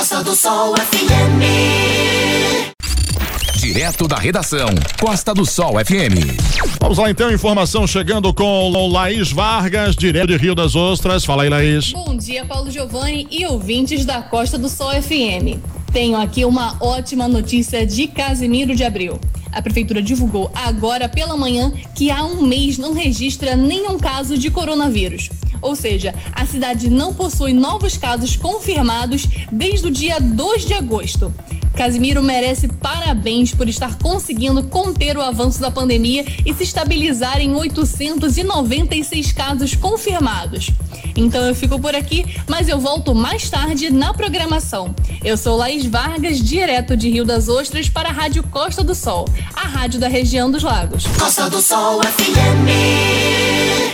Costa do Sol FM. Direto da redação, Costa do Sol FM. Vamos lá então, informação chegando com Laís Vargas, direto de Rio das Ostras. Fala aí, Laís. Bom dia, Paulo Giovanni e ouvintes da Costa do Sol FM. Tenho aqui uma ótima notícia de Casimiro de Abreu. A prefeitura divulgou agora pela manhã que há um mês não registra nenhum caso de coronavírus. Ou seja, a cidade não possui novos casos confirmados desde o dia 2 de agosto. Casimiro merece parabéns por estar conseguindo conter o avanço da pandemia e se estabilizar em 896 casos confirmados. Então eu fico por aqui, mas eu volto mais tarde na programação. Eu sou Laís Vargas, direto de Rio das Ostras para a Rádio Costa do Sol, a rádio da região dos lagos. Costa do Sol FM.